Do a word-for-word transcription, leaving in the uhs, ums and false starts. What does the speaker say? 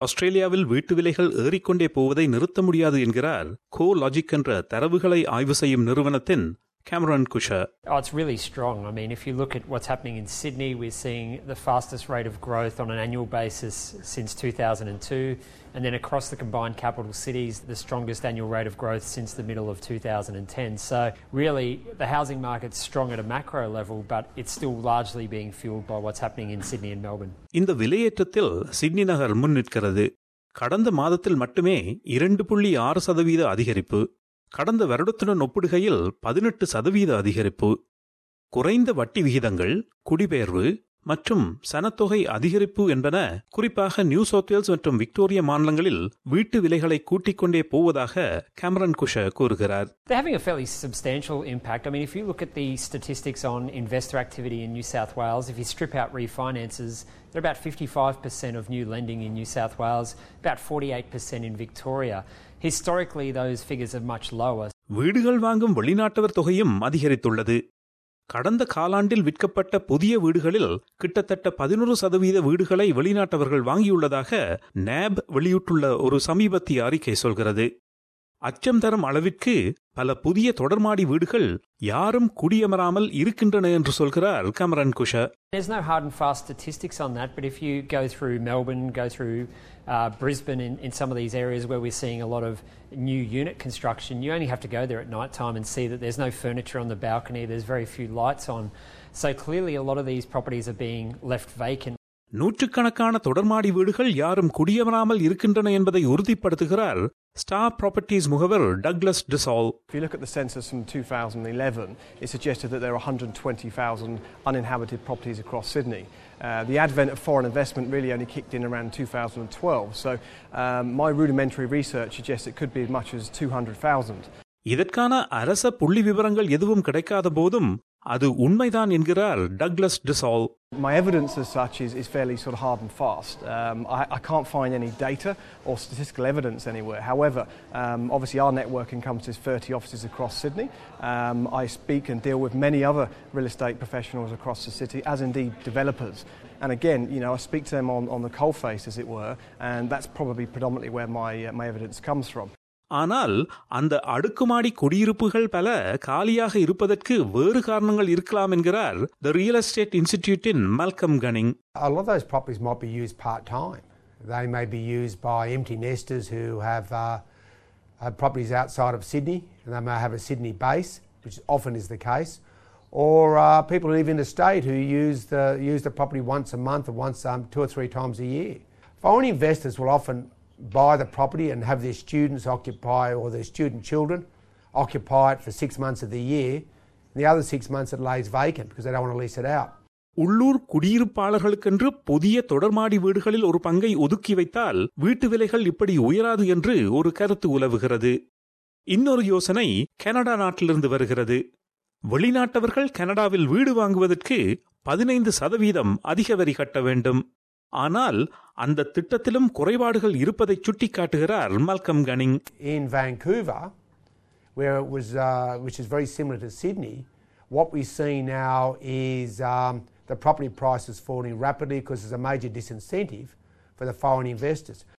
ஆஸ்திரேலியாவில் வீட்டு விலைகள் ஏறிக்கொண்டே போவதை நிறுத்த முடியாது என்கிறார் கோலாஜிக் என்ற தரவுகளை ஆய்வு செய்யும் நிறுவனத்தின் Cameron Kusher. Oh, it's really strong. I mean, if you look at what's happening in Sydney, we're seeing the fastest rate of growth on an annual basis since two thousand two. And then across the combined capital cities, the strongest annual rate of growth since the middle of two thousand ten. So really, the housing market's strong at a macro level, but it's still largely being fueled by what's happening in Sydney and Melbourne. இந்த விலையேற்றத்தில் Sydney நகர் முன்னிற்கிறது. கடந்த மாதத்தில் மட்டுமே இரண்டு புள்ளி ஆறு சதவீத அதிகரிப்பு, கடந்த வருடத்துடன் ஒப்பிடுகையில் பதினெட்டு சதவீத அதிகரிப்பு. குறைந்த வட்டி விகிதங்கள், குடிபெயர்வு மற்றும் சனத்தொகை அதிகரிப்பு என்பன குறிப்பாக நியூ சவுத் வேல்ஸ் மற்றும் விக்டோரியா மாநிலங்களில் வீட்டு விலைகளை கூட்டிக் கொண்டே போவதாக கேமரன் குஷர் கூறுகிறார். They're having a fairly substantial impact. I mean, if you look at the statistics on investor activity in New South Wales, if you strip out refinances, they're about fifty-five percent of new lending in New South Wales, about forty-eight percent in Victoria. Historically, those figures are much lower. வீடுகள் வாங்கும் வெளிநாட்டவர் தொகையும் அதிகரித்துள்ளது. கடந்த காலாண்டில் விற்கப்பட்ட புதிய வீடுகளில் கிட்டத்தட்ட பதினொரு சதவீத வீடுகளை வெளிநாட்டவர்கள் வாங்கியுள்ளதாக நேப் வெளியிட்டுள்ள ஒரு சமீபத்திய அறிக்கை சொல்கிறது. அச்சம் தரும் அளவிற்கு பல புதிய தொடர்மாடி வீடுகள் யாரும் குடியமராமல் இருக்கின்றன என்று சொல்கிறார் Cameron Kusher. There's no hard and fast statistics on that, but if you go through Melbourne, go through uh, Brisbane, in, in some of these areas where we're seeing a lot of new unit construction, you only have to go there at night time and see that there's no furniture on the balcony, there's very few lights on. So clearly a lot of these properties are being left vacant. நூற்றுக்கணக்கான தொடர்மாடி வீடுகள் யாரும் குடியமராமல் இருக்கின்றன என்பதை உறுதிப்படுத்துகிறார் Star Properties முகவர் Douglas Disall. If you look at the census from two thousand eleven, it suggested that there are one hundred twenty thousand uninhabited properties across Sydney. Uh, the advent of foreign investment really only kicked in around two thousand twelve, so um, my rudimentary research suggests it could be as much as two hundred thousand. இதற்கான அரச புள்ளி விவரங்கள் எதுவும் கிடைக்காத போதும் அது உண்மைதான் என்கிறார் Douglas Disall. My evidence as such is, is fairly sort of hard and fast. Um, I, I can't find any data or statistical evidence anywhere. However, um, obviously our network encompasses thirty offices across Sydney. Um, I speak and deal with many other real estate professionals across the city, as indeed developers. And again, you know, I speak to them on, on the coalface, as it were, and that's probably predominantly where my, uh, my evidence comes from. ஆனால் அந்த அடுக்குமாடி குடியிருப்புகள் பல காலியாக இருப்பதற்கு வேறு காரணங்கள் இருக்கலாம் என்கிறார் தி ரியல் எஸ்டேட் இன்ஸ்டிடியூட்டின் Malcolm Gunning. A lot of those properties might be used part-time. They may be used by empty nesters who have, uh, have properties outside of Sydney, and they may have a Sydney base, which often is the case, or uh, people who live in the state who use the, use the property once a month or once um, two or three times a year. Foreign investors will often buy the property and have their students occupy, or their student children occupy it for six months of the year. The other six months it lays vacant because they don't want to lease it out. உள்ளூர் குடியிருப்பாளர்களுக்கென்று புதிய தொடர்மாடி வீடுகளில் ஒரு பங்கை ஒதுக்கி வைத்தால் வீட்டு விலைகள் இப்படி உயராது என்று ஒரு கருத்து உலவுகிறது. இன்னொரு யோசனை கனடா நாட்டிலிருந்து வருகிறது. வெளிநாட்டவர்கள் கனடாவில் வீடு வாங்குவதற்கு பதினைந்து சதவீதம் அதிக வரி கட்ட வேண்டும். ஆனால் அந்த திட்டத்திலும் குறைபாடுகள் இருப்பதை சுட்டிக்காட்டுகிறார் Malcolm Gunning. In Vancouver, where it was, uh, which is very similar to Sydney, what we see now is um, the property prices falling rapidly because there's a major disincentive for the foreign investors.